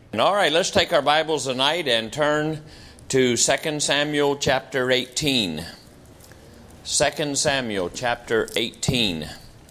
All right, let's take our Bibles tonight and turn to 2 Samuel chapter 18. 2 Samuel chapter 18.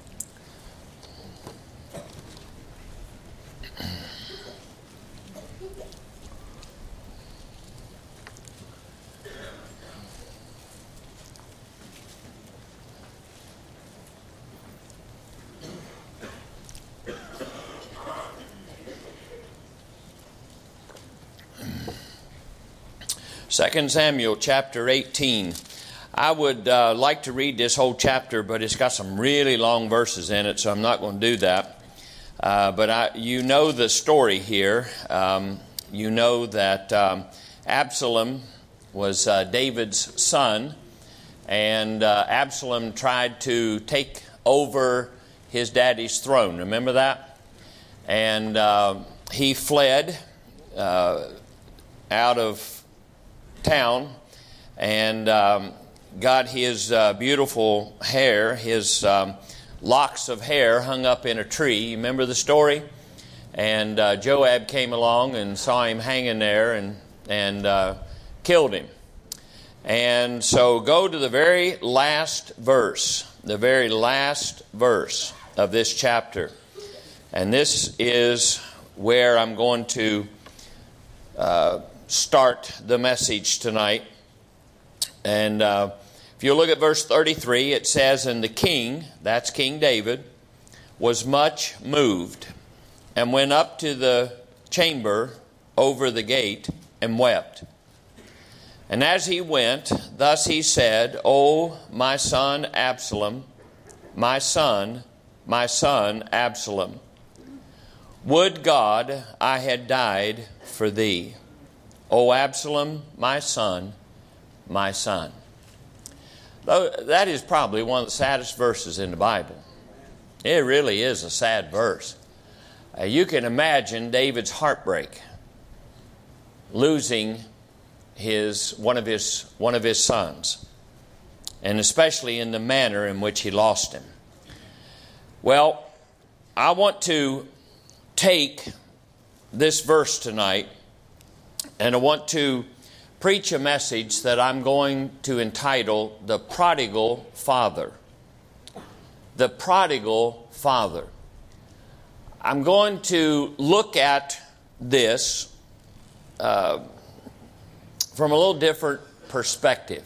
Second Samuel chapter 18. I would like to read this whole chapter, but it's got some really long verses in it, so I'm not going to do that. You know the story here. You know that Absalom was David's son, and Absalom tried to take over his daddy's throne. Remember that? And he fled out of town and got his beautiful hair, his locks of hair hung up in a tree. You remember the story? And Joab came along and saw him hanging there and killed him. And so go to the very last verse of this chapter. And this is where I'm going to start the message tonight. And if you look at verse 33, it says, "And the king," that's King David, "was much moved, and went up to the chamber over the gate, and wept. And as he went, thus he said, O my son Absalom, my son Absalom, would God I had died for thee. O Absalom, my son, my son." That is probably one of the saddest verses in the Bible. It really is a sad verse. You can imagine David's heartbreak, losing one of his sons, and especially in the manner in which he lost him. Well, I want to take this verse tonight, and I want to preach a message that I'm going to entitle The Prodigal Father. The Prodigal Father. I'm going to look at this from a little different perspective.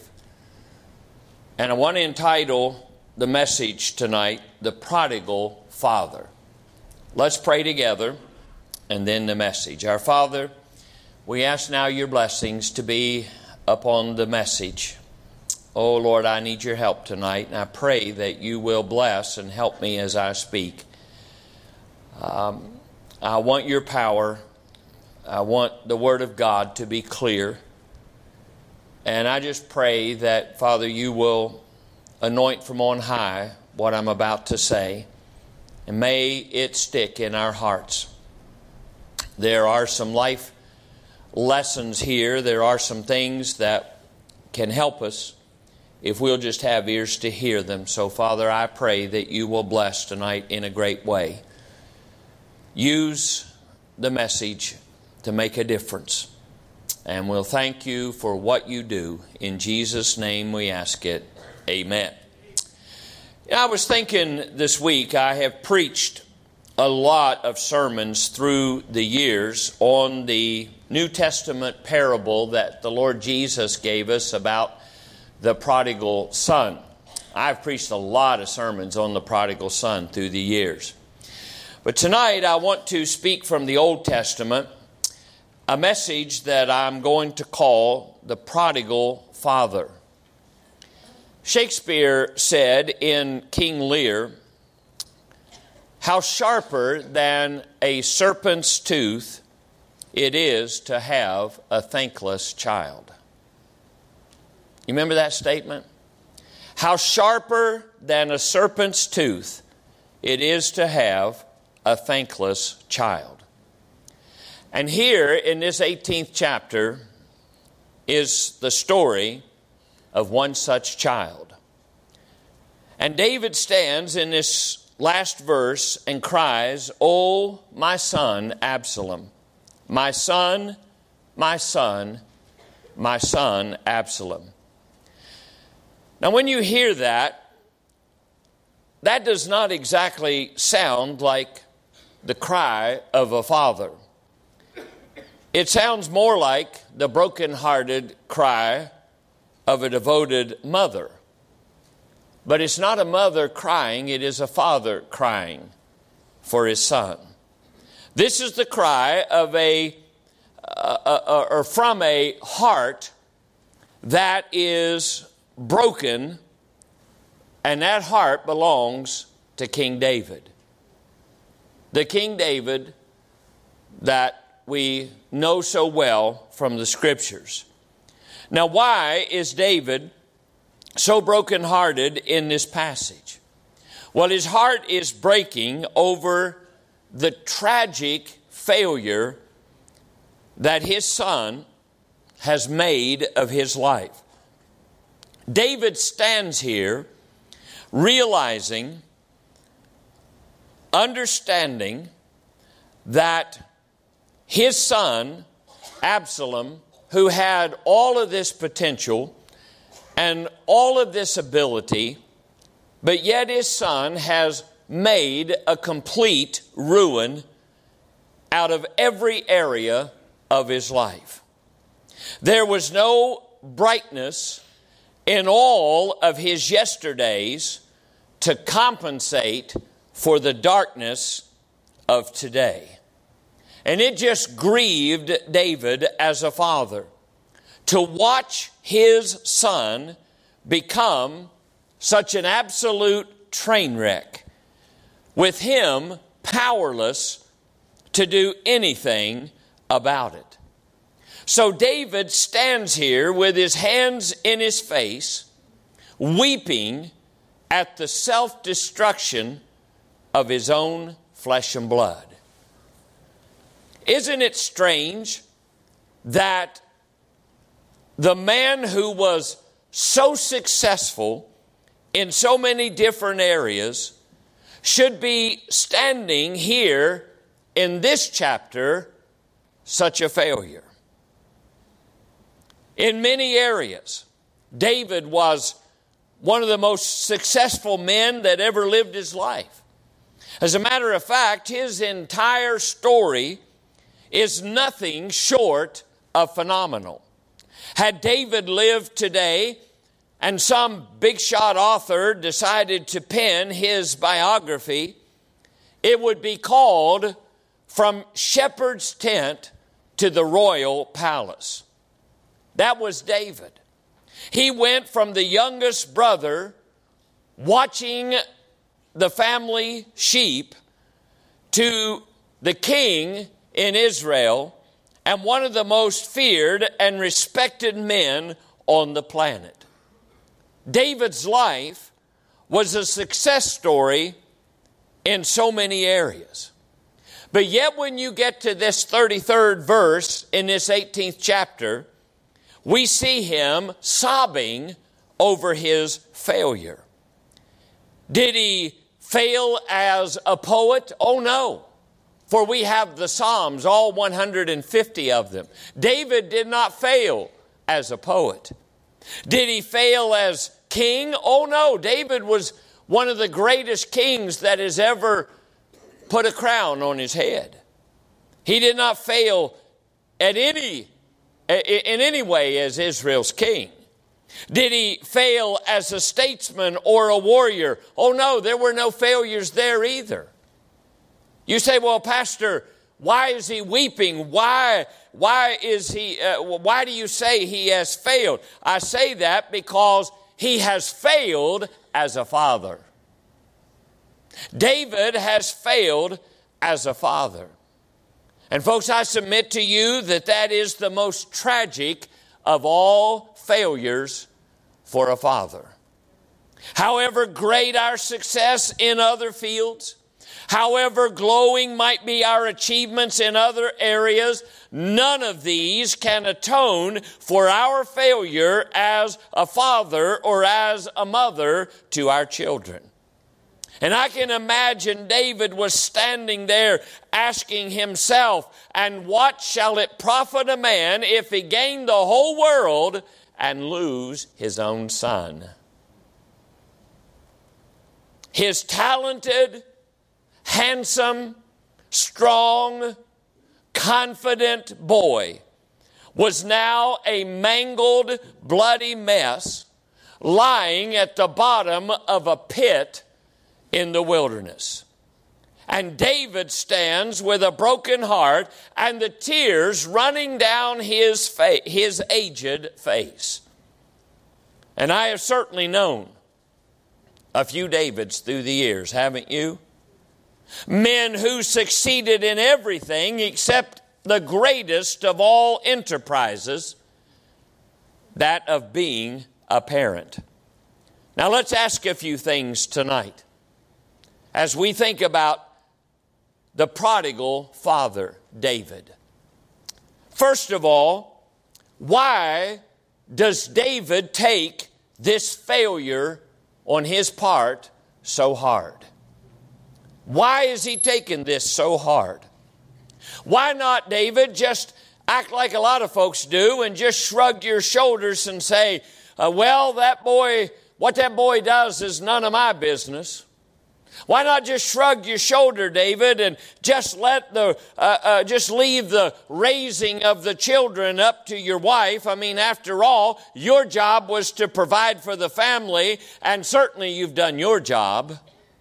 And I want to entitle the message tonight, The Prodigal Father. Let's pray together, and then the message. Our Father, we ask now your blessings to be upon the message. Oh Lord, I need your help tonight, and I pray that you will bless and help me as I speak. I want your power. I want the Word of God to be clear. And I just pray that, Father, you will anoint from on high what I'm about to say, and may it stick in our hearts. There are some life lessons here. There are some things that can help us if we'll just have ears to hear them. So, Father, I pray that you will bless tonight in a great way. Use the message to make a difference. And we'll thank you for what you do. In Jesus' name we ask it. Amen. I was thinking this week, I have preached a lot of sermons through the years on the New Testament parable that the Lord Jesus gave us about the prodigal son. I've preached a lot of sermons on the prodigal son through the years. But tonight I want to speak from the Old Testament, a message that I'm going to call The Prodigal Father. Shakespeare said in King Lear, "How sharper than a serpent's tooth it is to have a thankless child." You remember that statement? How sharper than a serpent's tooth it is to have a thankless child. And here in this 18th chapter is the story of one such child. And David stands in this last verse and cries, "O my son Absalom, my son, my son, my son Absalom." Now when you hear that, that does not exactly sound like the cry of a father. It sounds more like the broken-hearted cry of a devoted mother. But it's not a mother crying, it is a father crying for his son. This is the cry of from a heart that is broken, and that heart belongs to King David. The King David that we know so well from the Scriptures. Now, why is David so brokenhearted in this passage? Well, his heart is breaking over the tragic failure that his son has made of his life. David stands here realizing, understanding that his son, Absalom, who had all of this potential and all of this ability, but yet his son has made a complete ruin out of every area of his life. There was no brightness in all of his yesterdays to compensate for the darkness of today. And it just grieved David as a father to watch his son become such an absolute train wreck, with him powerless to do anything about it. So David stands here with his hands in his face, weeping at the self-destruction of his own flesh and blood. Isn't it strange that the man who was so successful in so many different areas should be standing here in this chapter such a failure? In many areas, David was one of the most successful men that ever lived his life. As a matter of fact, his entire story is nothing short of phenomenal. Had David lived today and some big shot author decided to pen his biography, it would be called From Shepherd's Tent to the Royal Palace. That was David. He went from the youngest brother watching the family sheep to the king in Israel and one of the most feared and respected men on the planet. David's life was a success story in so many areas. But yet when you get to this 33rd verse in this 18th chapter, we see him sobbing over his failure. Did he fail as a poet? Oh no, for we have the Psalms, all 150 of them. David did not fail as a poet. Did he fail as king? Oh no, David was one of the greatest kings that has ever put a crown on his head. He did not fail in any way as Israel's king. Did he fail as a statesman or a warrior? Oh no, there were no failures there either. You say, well, Pastor, why is he weeping? Why do you say he has failed? I say that because he has failed as a father. David has failed as a father. And folks, I submit to you that that is the most tragic of all failures for a father. However great our success in other fields, however glowing might be our achievements in other areas, none of these can atone for our failure as a father or as a mother to our children. And I can imagine David was standing there asking himself, and what shall it profit a man if he gain the whole world and lose his own son? His talented, handsome, strong, confident boy was now a mangled, bloody mess lying at the bottom of a pit in the wilderness. And David stands with a broken heart and the tears running down his aged face. And I have certainly known a few Davids through the years, haven't you? Men who succeeded in everything except the greatest of all enterprises, that of being a parent. Now let's ask a few things tonight as we think about the prodigal father, David. First of all, why does David take this failure on his part so hard? Why is he taking this so hard? Why not, David, just act like a lot of folks do and just shrug your shoulders and say, well, what that boy does is none of my business. Why not just shrug your shoulder, David, and just just leave the raising of the children up to your wife? I mean, after all, your job was to provide for the family, and certainly you've done your job.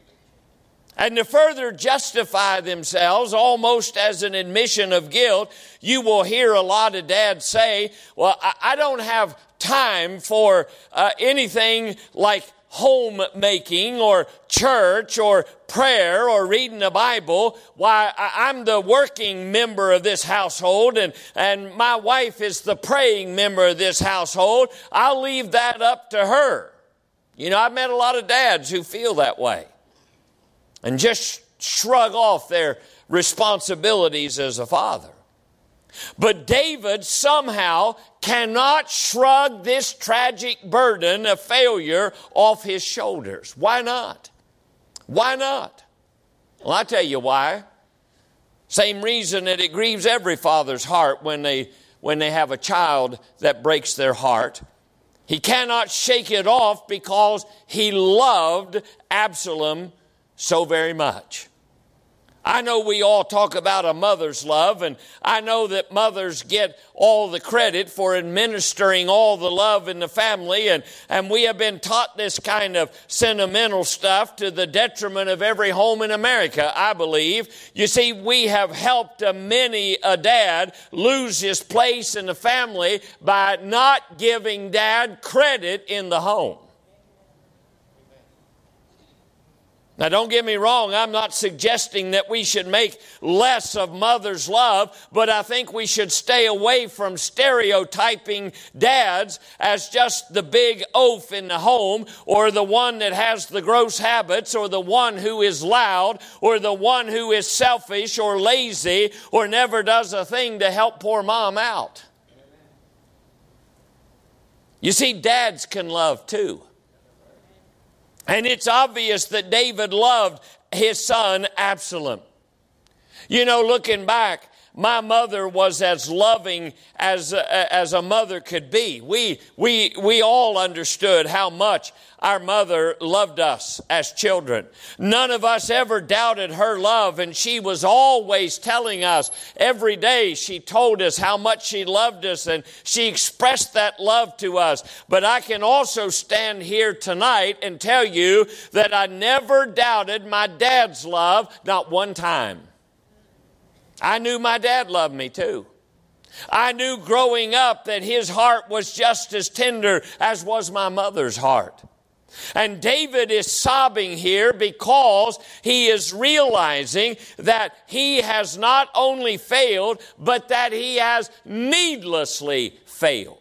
And to further justify themselves, almost as an admission of guilt, you will hear a lot of dads say, well, I don't have time for anything like homemaking or church or prayer or reading the Bible. Why, I'm the working member of this household and my wife is the praying member of this household. I'll leave that up to her. You know, I've met a lot of dads who feel that way and just shrug off their responsibilities as a father. But David somehow cannot shrug this tragic burden of failure off his shoulders. Why not? Why not? Well, I'll tell you why. Same reason that it grieves every father's heart when they have a child that breaks their heart. He cannot shake it off because he loved Absalom so very much. I know we all talk about a mother's love, and I know that mothers get all the credit for administering all the love in the family, and we have been taught this kind of sentimental stuff to the detriment of every home in America, I believe. You see, we have helped many a dad lose his place in the family by not giving dad credit in the home. Now, don't get me wrong, I'm not suggesting that we should make less of mother's love, but I think we should stay away from stereotyping dads as just the big oaf in the home, or the one that has the gross habits, or the one who is loud, or the one who is selfish or lazy, or never does a thing to help poor mom out. You see, dads can love too. And it's obvious that David loved his son Absalom. You know, looking back, my mother was as loving as a mother could be. We all understood how much our mother loved us as children. None of us ever doubted her love, and she was always telling us every day. She told us how much she loved us, and she expressed that love to us. But I can also stand here tonight and tell you that I never doubted my dad's love, not one time. I knew my dad loved me too. I knew growing up that his heart was just as tender as was my mother's heart. And David is sobbing here because he is realizing that he has not only failed, but that he has needlessly failed.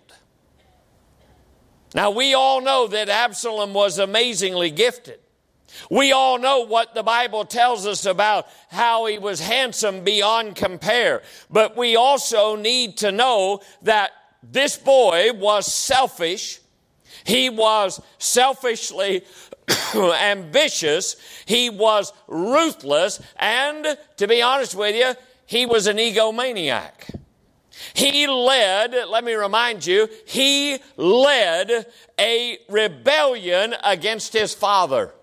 Now, we all know that Absalom was amazingly gifted. We all know what the Bible tells us about how he was handsome beyond compare. But we also need to know that this boy was selfish. He was selfishly ambitious, he was ruthless, and to be honest with you, he was an egomaniac. He led, let me remind you, he led a rebellion against his father.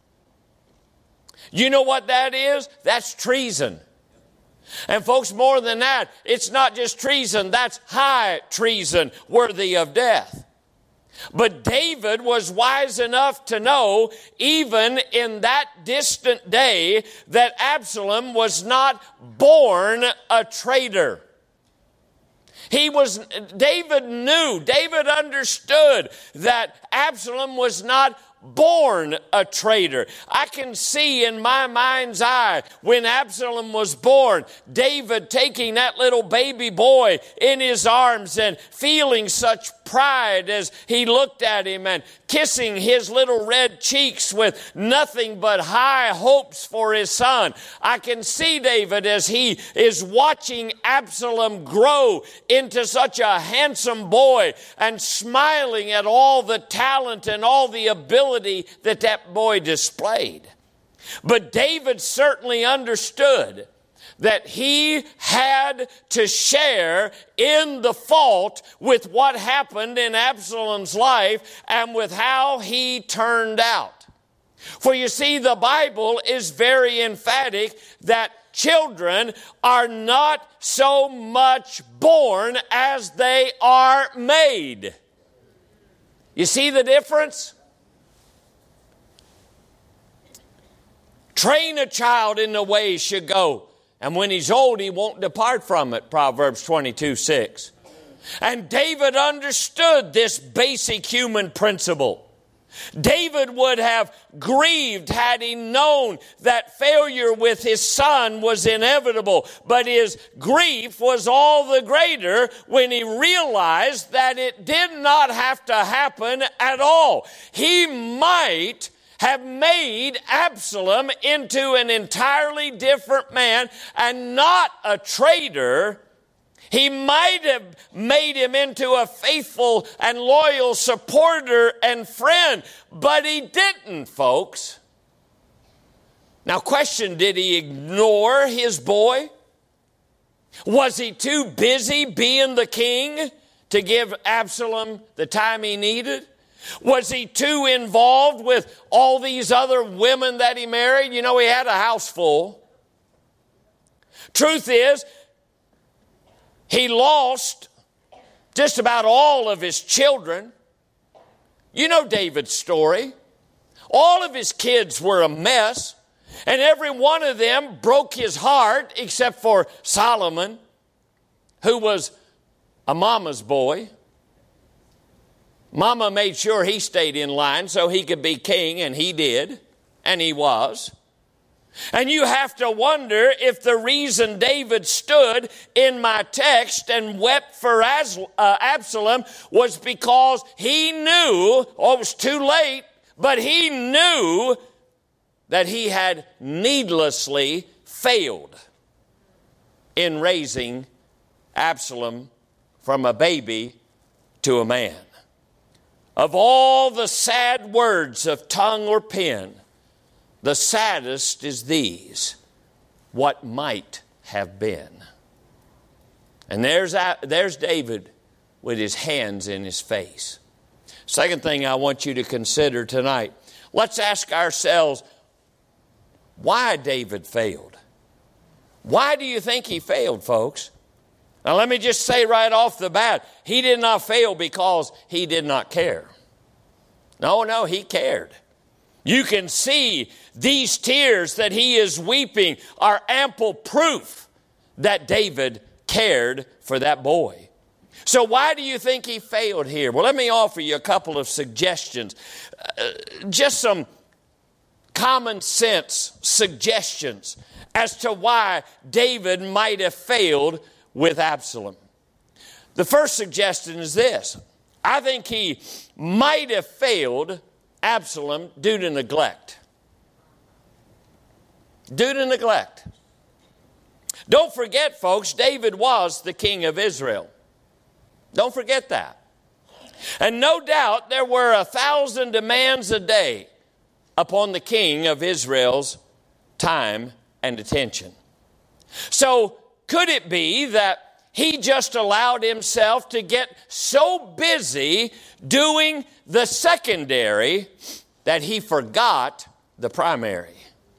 You know what that is? That's treason. And folks, more than that, it's not just treason, that's high treason, worthy of death. But David was wise enough to know, even in that distant day, that Absalom was not born a traitor. David knew, David understood that Absalom was not born a traitor. I can see in my mind's eye when Absalom was born, David taking that little baby boy in his arms and feeling such pride as he looked at him and kissing his little red cheeks with nothing but high hopes for his son. I can see David as he is watching Absalom grow into such a handsome boy and smiling at all the talent and all the ability that that boy displayed. But David certainly understood that he had to share in the fault with what happened in Absalom's life and with how he turned out. For you see, the Bible is very emphatic that children are not so much born as they are made. You see the difference? Train a child in the way he should go, and when he's old, he won't depart from it, Proverbs 22:6. And David understood this basic human principle. David would have grieved had he known that failure with his son was inevitable, but his grief was all the greater when he realized that it did not have to happen at all. He might have made Absalom into an entirely different man and not a traitor. He might have made him into a faithful and loyal supporter and friend, but he didn't, folks. Now, question, did he ignore his boy? Was he too busy being the king to give Absalom the time he needed? Was he too involved with all these other women that he married? You know, he had a house full. Truth is, he lost just about all of his children. You know David's story. All of his kids were a mess, and every one of them broke his heart except for Solomon, who was a mama's boy. Mama made sure he stayed in line so he could be king, and he did, and he was. And you have to wonder if the reason David stood in my text and wept for Absalom was because he knew, it was too late, but he knew that he had needlessly failed in raising Absalom from a baby to a man. Of all the sad words of tongue or pen, the saddest is these: what might have been. And there's David with his hands in his face. Second thing I want you to consider tonight, let's ask ourselves why David failed. Why do you think he failed, folks? Now let me just say right off the bat, he did not fail because he did not care. No, he cared. You can see these tears that he is weeping are ample proof that David cared for that boy. So why do you think he failed here? Well, let me offer you a couple of suggestions. Just some common sense suggestions as to why David might have failed with Absalom. The first suggestion is this: I think he might have failed Absalom due to neglect. Due to neglect. Don't forget, folks, David was the king of Israel. Don't forget that. And no doubt there were 1,000 demands a day upon the king of Israel's time and attention. So could it be that he just allowed himself to get so busy doing the secondary that he forgot the primary?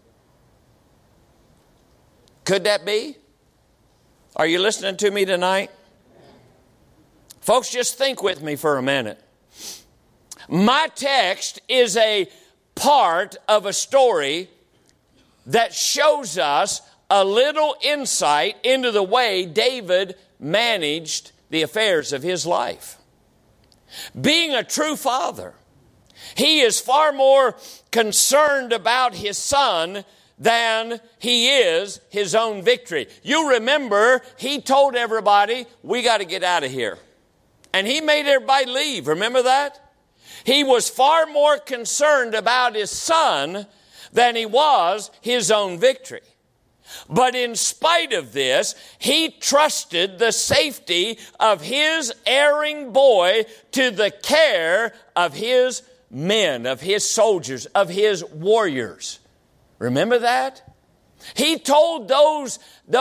Could that be? Are you listening to me tonight? Folks, just think with me for a minute. My text is a part of a story that shows us a little insight into the way David managed the affairs of his life. Being a true father, he is far more concerned about his son than he is his own victory. You remember, he told everybody, we got to get out of here. And he made everybody leave. Remember that? He was far more concerned about his son than he was his own victory. But in spite of this, he trusted the safety of his erring boy to the care of his men, of his soldiers, of his warriors. Remember that? He told those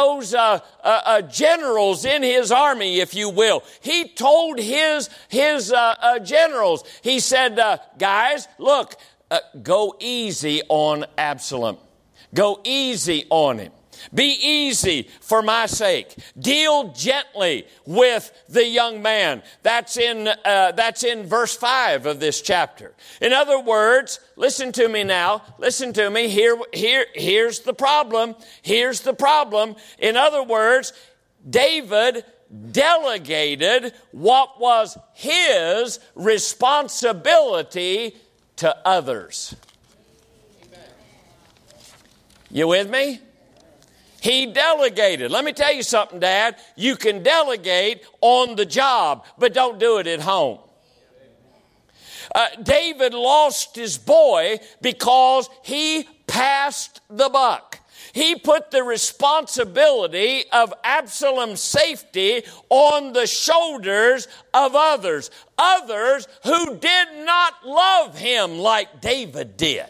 generals in his army, if you will. He told his generals. He said, guys, look, go easy on Absalom. Go easy on him. Be easy for my sake. Deal gently with the young man. That's in verse 5 of this chapter. In other words, listen to me now. Listen to me. Here's the problem. Here's the problem. In other words, David delegated what was his responsibility to others. You with me? He delegated. Let me tell you something, Dad. You can delegate on the job, but don't do it at home. David lost his boy because he passed the buck. He put the responsibility of Absalom's safety on the shoulders of others. Others who did not love him like David did.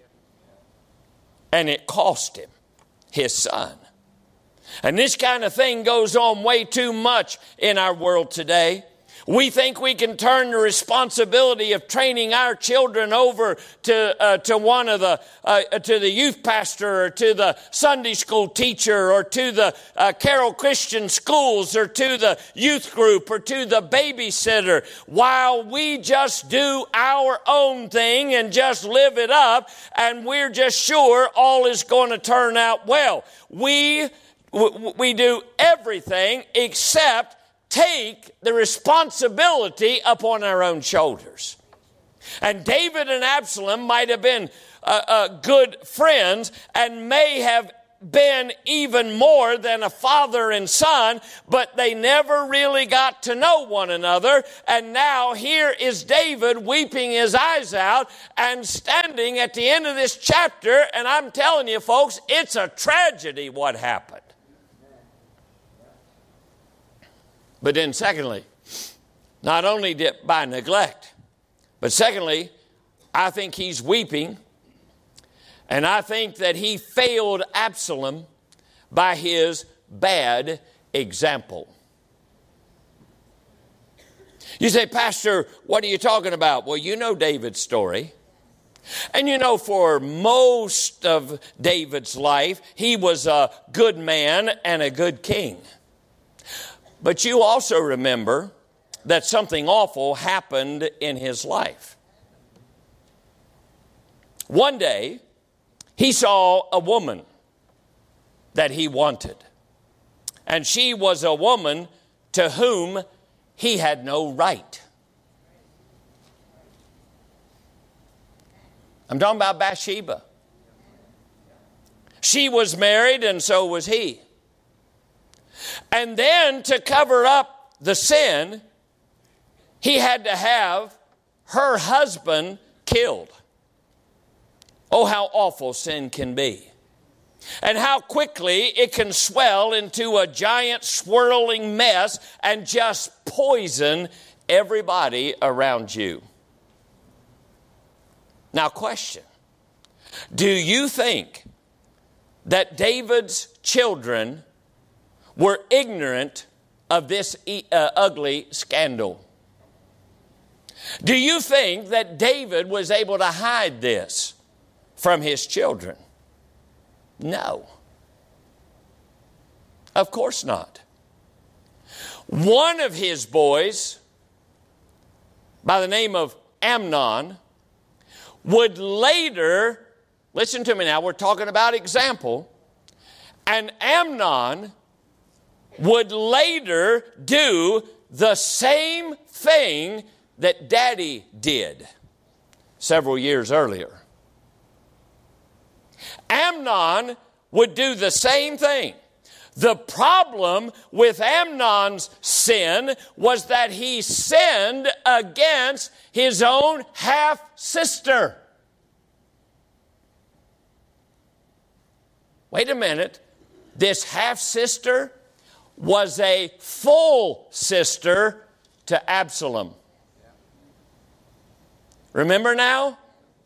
And it cost him his son. And this kind of thing goes on way too much in our world today. We think we can turn the responsibility of training our children over to the youth pastor, or to the Sunday school teacher, or to the Carroll Christian schools, or to the youth group, or to the babysitter, while we just do our own thing and just live it up, and we're just sure all is going to turn out well. We do everything except take the responsibility upon our own shoulders. And David and Absalom might have been good friends and may have been even more than a father and son, but they never really got to know one another. And now here is David weeping his eyes out and standing at the end of this chapter. And I'm telling you, folks, it's a tragedy what happened. But then secondly, not only by neglect, but secondly, I think he's weeping, and I think that he failed Absalom by his bad example. You say, Pastor, what are you talking about? Well, you know David's story. And you know, for most of David's life, he was a good man and a good king. But you also remember that something awful happened in his life. One day, he saw a woman that he wanted. And she was a woman to whom he had no right. I'm talking about Bathsheba. She was married and so was he. And then to cover up the sin, he had to have her husband killed. Oh, how awful sin can be. And how quickly it can swell into a giant swirling mess and just poison everybody around you. Now, question. Do you think that David's children were ignorant of this ugly scandal? Do you think that David was able to hide this from his children? No. Of course not. One of his boys, by the name of Amnon, would later, listen to me now, we're talking about example, and Amnon would later do the same thing that Daddy did several years earlier. Amnon would do the same thing. The problem with Amnon's sin was that he sinned against his own half-sister. Wait a minute. This half-sister was a full sister to Absalom. Remember now?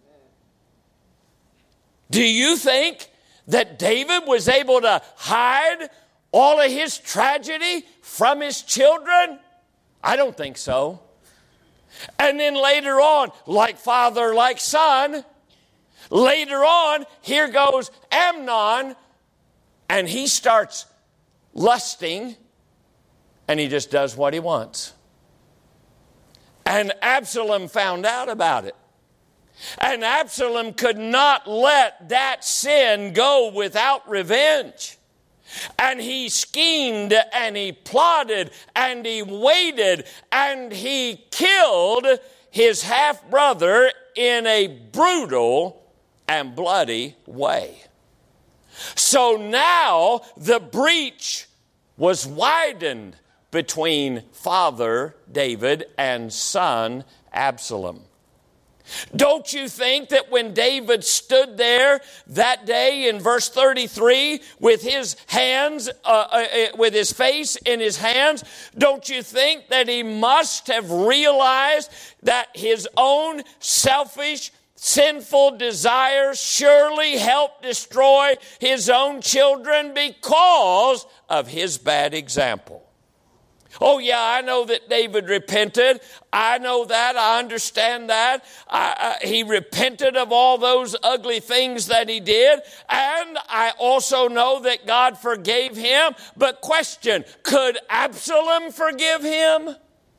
Do you think that David was able to hide all of his tragedy from his children? I don't think so. And then later on, like father, like son, later on, here goes Amnon, and he starts lusting, and he just does what he wants. And Absalom found out about it. And Absalom could not let that sin go without revenge. And he schemed and he plotted and he waited and he killed his half-brother in a brutal and bloody way. So now the breach was widened between father David and son Absalom. Don't you think that when David stood there that day in verse 33 with his hands, with his face in his hands, don't you think that he must have realized that his own selfish, sinful desires surely helped destroy his own children because of his bad example? Oh yeah, I know that David repented. I know that. I understand that. He repented of all those ugly things that he did. And I also know that God forgave him. But question, could Absalom forgive him?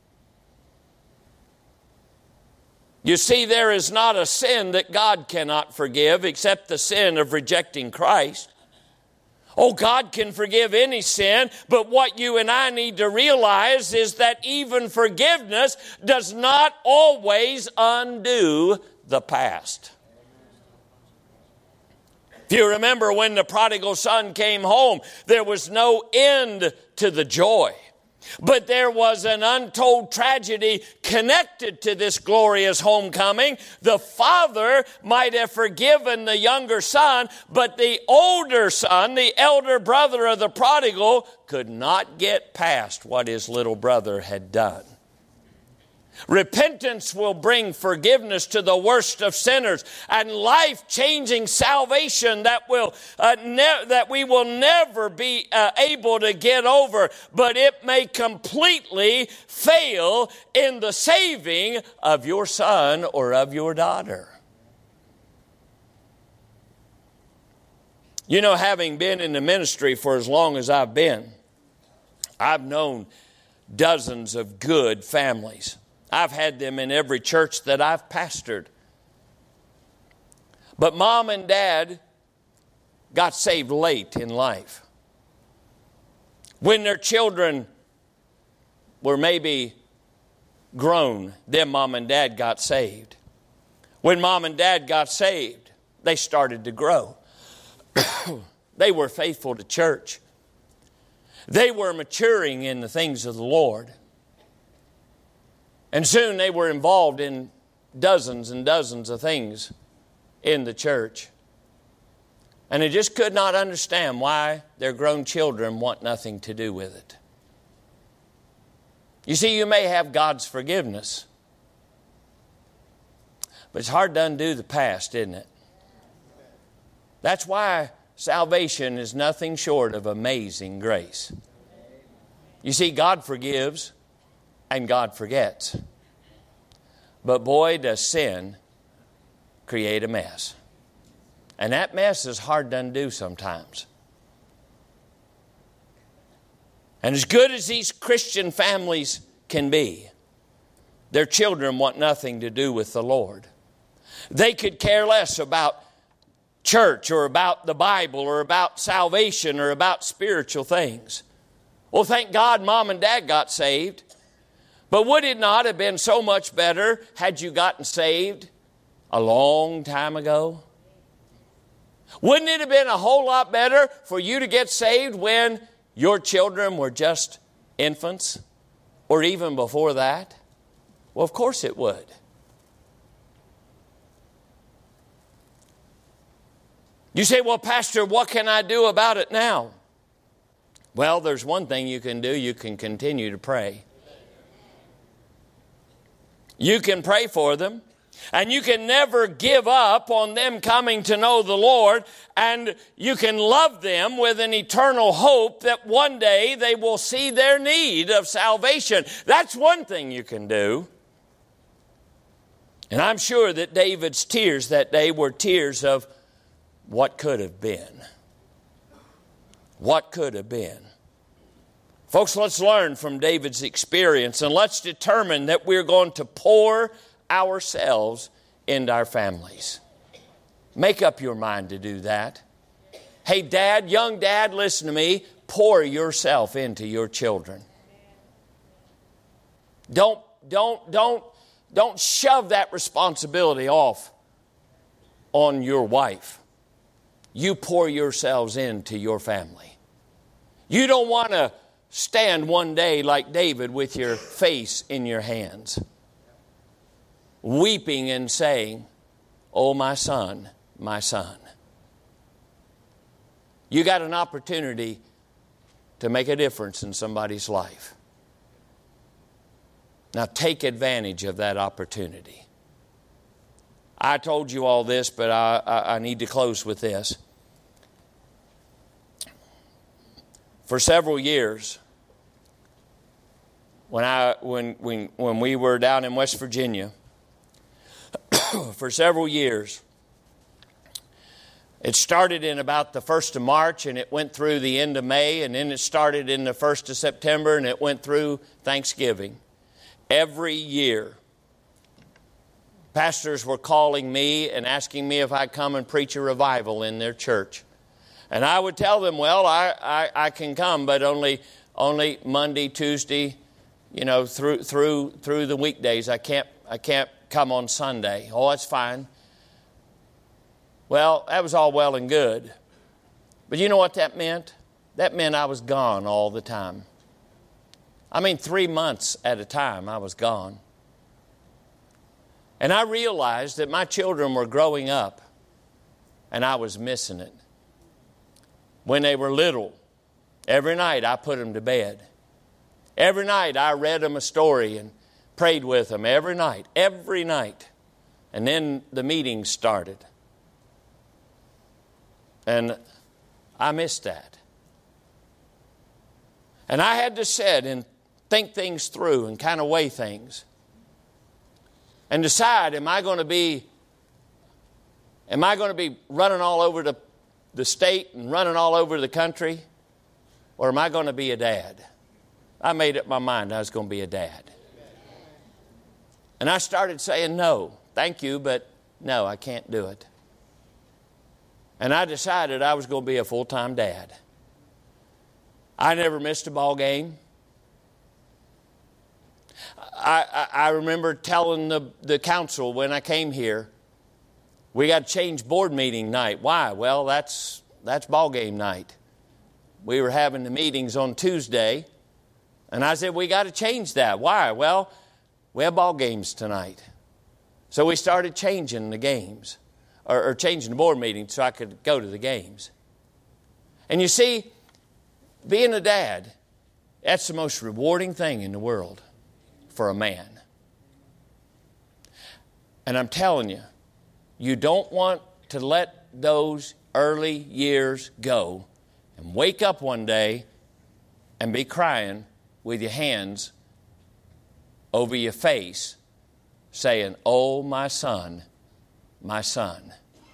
You see, there is not a sin that God cannot forgive except the sin of rejecting Christ. Oh, God can forgive any sin, but what you and I need to realize is that even forgiveness does not always undo the past. If you remember when the prodigal son came home, there was no end to the joy. But there was an untold tragedy connected to this glorious homecoming. The father might have forgiven the younger son, but the older son, the elder brother of the prodigal, could not get past what his little brother had done. Repentance will bring forgiveness to the worst of sinners and life-changing salvation that we will never be able to get over, but it may completely fail in the saving of your son or of your daughter. You know, having been in the ministry for as long as I've been, I've known dozens of good families. I've had them in every church that I've pastored. But mom and dad got saved late in life. When their children were maybe grown, then mom and dad got saved. When mom and dad got saved, they started to grow. They were faithful to church. They were maturing in the things of the Lord. And soon they were involved in dozens and dozens of things in the church. And they just could not understand why their grown children want nothing to do with it. You see, you may have God's forgiveness, but it's hard to undo the past, isn't it? That's why salvation is nothing short of amazing grace. You see, God forgives and God forgets. But boy, does sin create a mess. And that mess is hard to undo sometimes. And as good as these Christian families can be, their children want nothing to do with the Lord. They could care less about church or about the Bible or about salvation or about spiritual things. Well, thank God Mom and Dad got saved. But would it not have been so much better had you gotten saved a long time ago? Wouldn't it have been a whole lot better for you to get saved when your children were just infants or even before that? Well, of course it would. You say, well, Pastor, what can I do about it now? Well, there's one thing you can do. You can continue to pray. You can pray for them. And you can never give up on them coming to know the Lord. And you can love them with an eternal hope that one day they will see their need of salvation. That's one thing you can do. And I'm sure that David's tears that day were tears of what could have been. What could have been. Folks, let's learn from David's experience and let's determine that we're going to pour ourselves into our families. Make up your mind to do that. Hey, Dad, young dad, listen to me. Pour yourself into your children. Don't shove that responsibility off on your wife. You pour yourselves into your family. You don't want to stand one day like David with your face in your hands, weeping and saying, "Oh, my son, my son." You got an opportunity to make a difference in somebody's life. Now take advantage of that opportunity. I told you all this, but I need to close with this. For several years, when we were down in West Virginia, for several years, it started in about the 1st of March and it went through the end of May, and then it started in the 1st of September and it went through Thanksgiving. Every year, pastors were calling me and asking me if I'd come and preach a revival in their church. And I would tell them, well, I can come, but only Monday, Tuesday, through the weekdays. I can't come on Sunday. Oh, that's fine. Well, that was all well and good. But you know what that meant? That meant I was gone all the time. 3 months at a time I was gone. And I realized that my children were growing up and I was missing it. When they were little, every night I put them to bed. Every night I read them a story and prayed with them every night. And then the meetings started. And I missed that. And I had to sit and think things through and kind of weigh things. And decide, am I going to be running all over the state and running all over the country? Or am I going to be a dad? I made up my mind I was going to be a dad. And I started saying, no, thank you, but no, I can't do it. And I decided I was going to be a full-time dad. I never missed a ball game. I remember telling the council when I came here, we got to change board meeting night. Why? Well, that's ball game night. We were having the meetings on Tuesday, and I said, we got to change that. Why? Well, we have ball games tonight. So we started changing the games, or changing the board meeting so I could go to the games. And you see, being a dad, that's the most rewarding thing in the world for a man. And I'm telling you, you don't want to let those early years go and wake up one day and be crying with your hands over your face saying, "Oh, my son, my son."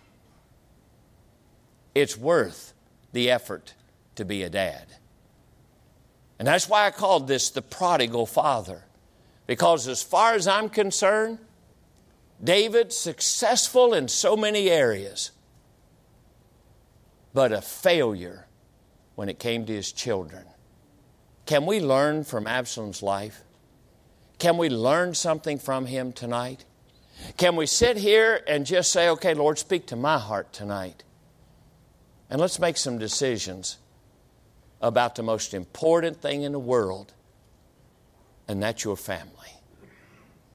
It's worth the effort to be a dad. And that's why I called this the prodigal father. Because as far as I'm concerned, David, successful in so many areas, but a failure when it came to his children. Can we learn from Absalom's life? Can we learn something from him tonight? Can we sit here and just say, "Okay, Lord, speak to my heart tonight. And let's make some decisions about the most important thing in the world, and that's your family."